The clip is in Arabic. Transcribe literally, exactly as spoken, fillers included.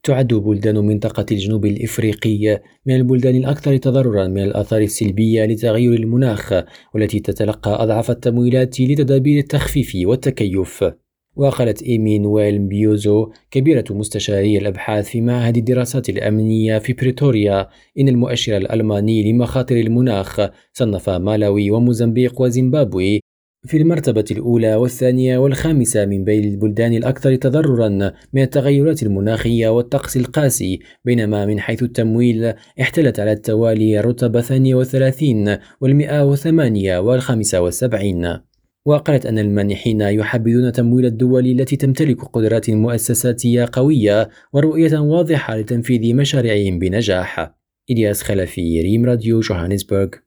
تعد بلدان منطقة الجنوب الإفريقي من البلدان الأكثر تضررا من الآثار السلبية لتغير المناخ، والتي تتلقى أضعاف التمويلات لتدابير التخفيف والتكيف. وقالت إيمي نويل مبيوزو كبيرة مستشاري الأبحاث في معهد الدراسات الأمنية في بريتوريا إن المؤشر الألماني لمخاطر المناخ صنف مالاوي وموزمبيق وزيمبابوي في المرتبة الأولى والثانية والخامسة من بين البلدان الأكثر تضررا من التغيرات المناخية والطقس القاسي، بينما من حيث التمويل احتلت على التوالي الرتبة الثانية والثلاثين والمئة وثمانية والخامسة والسبعين. وقالت أن المانحين يحبذون تمويل الدول التي تمتلك قدرات مؤسساتية قوية ورؤية واضحة لتنفيذ مشاريعهم بنجاح. إلياس خلفي، ريم راديو، جوهانسبرغ.